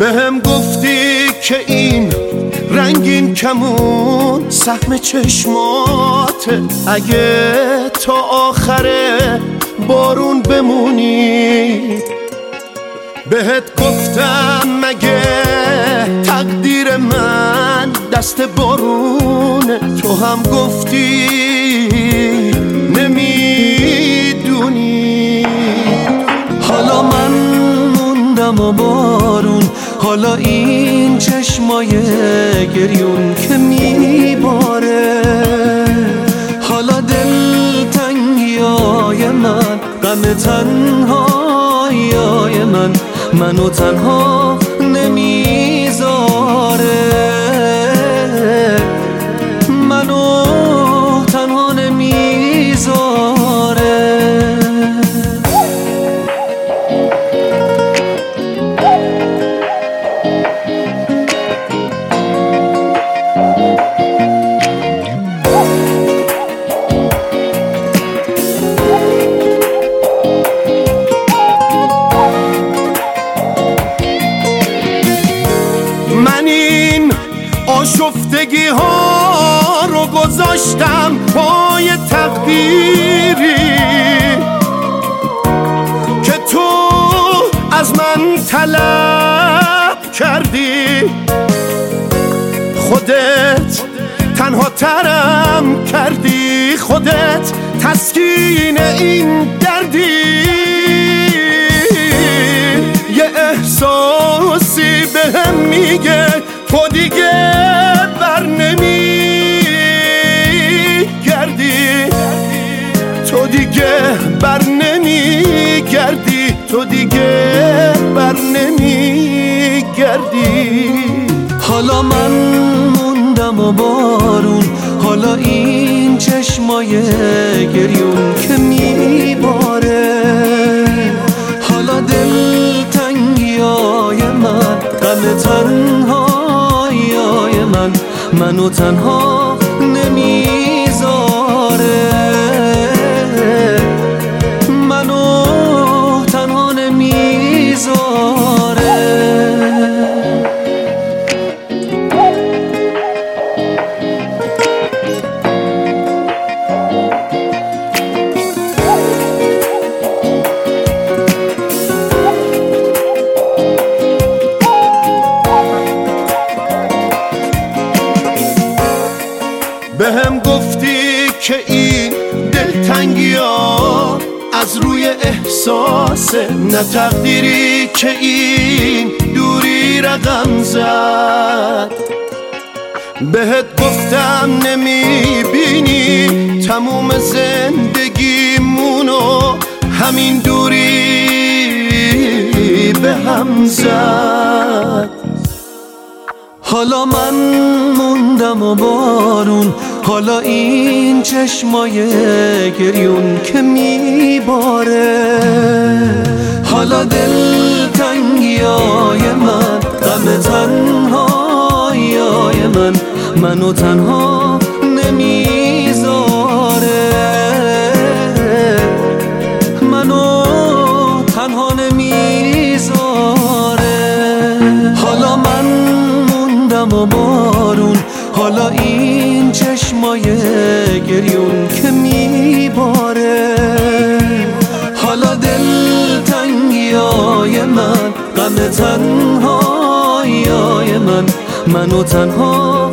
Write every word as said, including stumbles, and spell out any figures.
بهم گفتی که این رنگین کمون سهم چشماته، اگه تا آخر بارون بمونی. بهت گفتم مگه تقدیر من دست بارونه، تو هم گفتی نمیدونی. حالا من موندم و بارون، حالا این چشمای گریون که میباره، حالا دلتنگیای من، غم تنهاییای من منو تنها نمیذاره، منو تنها نمیذاره. من این آشفتگی ها رو گذاشتم پای تقدیری که تو از من طلب کردی. خودت تنها ترم کردی، خودت تسکین این دردی. یه احساسی بهم میگه تو دیگه بر نمیگردی، تو دیگه بر نمیگردی، تو دیگه بر نمیگردی. حالا من موندم و بارون، حالا این چشمای گریون که میباره، حالا دلتنگیای من، غم تنهاییای من منو تنها نمیذاره، منو تنها نمیذاره. بهم گفتی که این دلتنگی ها از روی احساسه، نه تقدیری که این دوری رقم زد. بهت گفتم نمیبینی تموم زندگیمونو همین دوری به هم زد. حالا من موندم و بارون، حالا این چشمای گریون که میباره، حالا دلتنگیای من، غم تنهاییای من منو تنها نمیذاره، منو تنها نمیذاره. حالا من موندم و بارون، حالا این چشمای گریون که میباره، حالا دلتنگیای من، غم تنهاییای من منو تنها